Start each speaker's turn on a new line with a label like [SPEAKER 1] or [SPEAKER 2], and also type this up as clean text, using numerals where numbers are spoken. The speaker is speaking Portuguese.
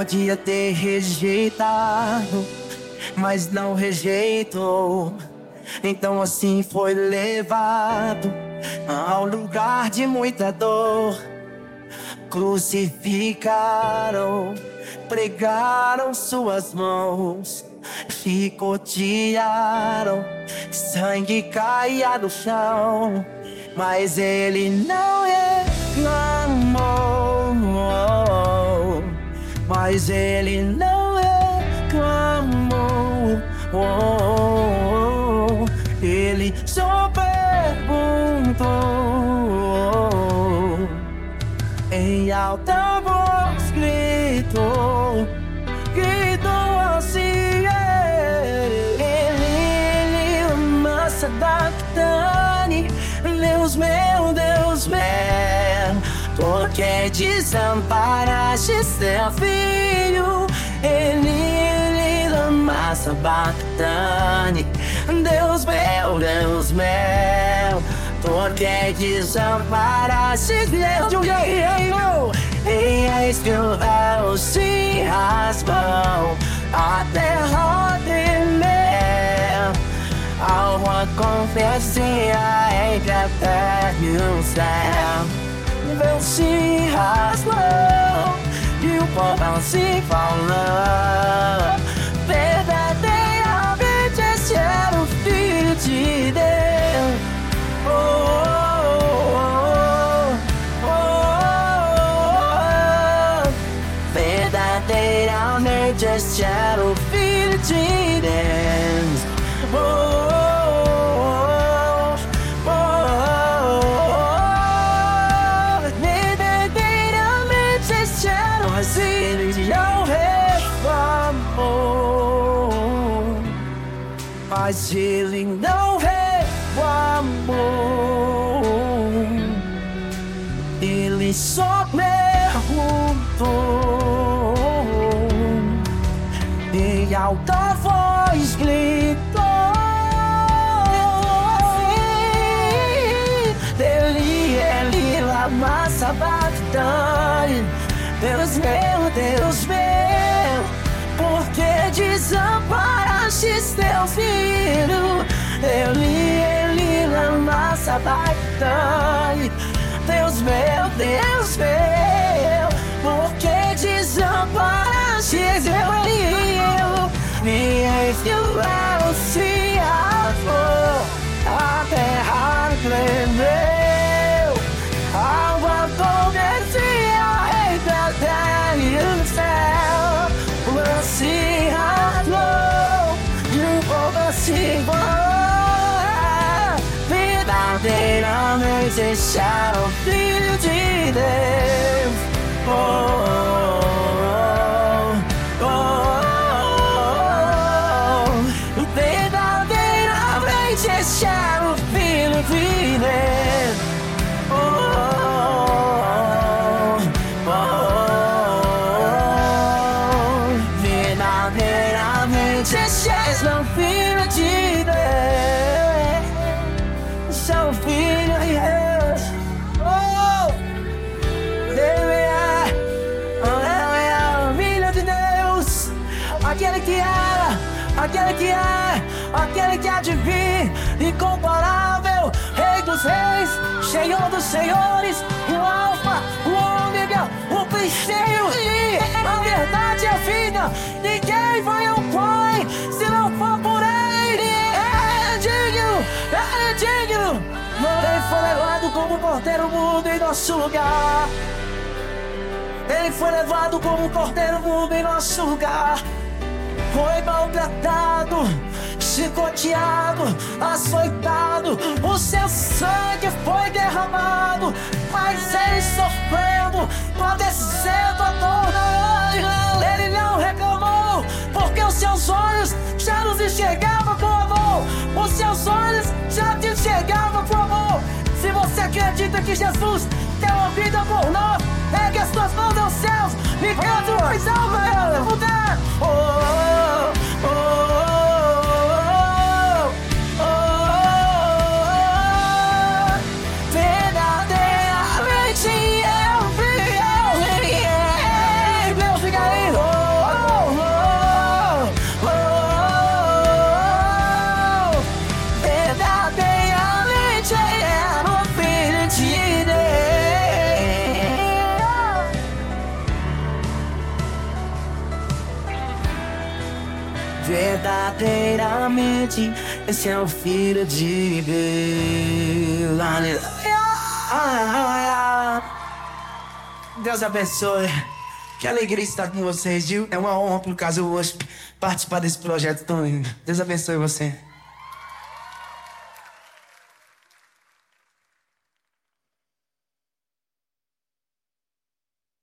[SPEAKER 1] Podia ter rejeitado, mas não rejeitou. Então assim foi levado ao lugar de muita dor. Crucificaram, pregaram suas mãos, chicotearam, sangue caía no chão, mas ele não reclamou. Mas ele não reclamou. Ele só perguntou, em alta voz gritou assim: ele, massa Bactani, Deus meu, por que desamparaste seu filho? Ele, massa Bactani, Deus meu, por que desamparaste Deus? E eis que o véu se rasgou, a terra tremeu, ao acontecia entre a terra e o céu. O véu se rasgou e o povo se falou, verdadeiramente esse era o Filho de Deus. Verdadeiramente este era o Filho de Deus. Verdadeiramente este era o Filho de Deus. Mas ele não reclamou. Ele só perguntou, em alta voz gritou: ele, lama sabachthani, Deus meu, por que desamparaste teu filho? Ele, lama sabachthani, Deus meu, por que desamparaste teu filho? E eis que o véu se rasgou, a terra tremeu, a água acontecia entre a terra e o céu. O véu se rasgou e o povo se foi, verdadeiramente este era o Filho de Deus. Verdadeiramente este era o Filho de Deus. Verdadeiramente este era o Filho de Deus. Este é o Filho de Deus. Ele é o Filho de Deus, aquele que era, aquele que é, aquele que há de vir, incomparável, Rei dos Reis, Senhor dos Senhores, o Alfa, o Ômega, o princípio e a verdade é a vida. Ninguém vai ao Pai se não for por Ele. É digno, é digno. Ele foi levado como cordeiro mudo em nosso lugar. Ele foi levado como cordeiro mudo em nosso lugar. Foi maltratado, chicoteado, açoitado, o seu sangue foi derramado, mas ele sofrendo, padecendo a dor. Ele não reclamou, porque os seus olhos já nos enxergavam com amor. Os seus olhos já te enxergavam com amor. Se você acredita que Jesus deu a vida por nós, ergue as tuas mãos aos céus e canta mais alto para mudar. Verdadeiramente eu vi, Deus fica aí. verdadeiramente esse é o Filho de Deus. Aleluia. Deus abençoe. Que alegria estar com vocês, viu? É uma honra, por causa hoje, participar desse projeto tão lindo. Deus abençoe você.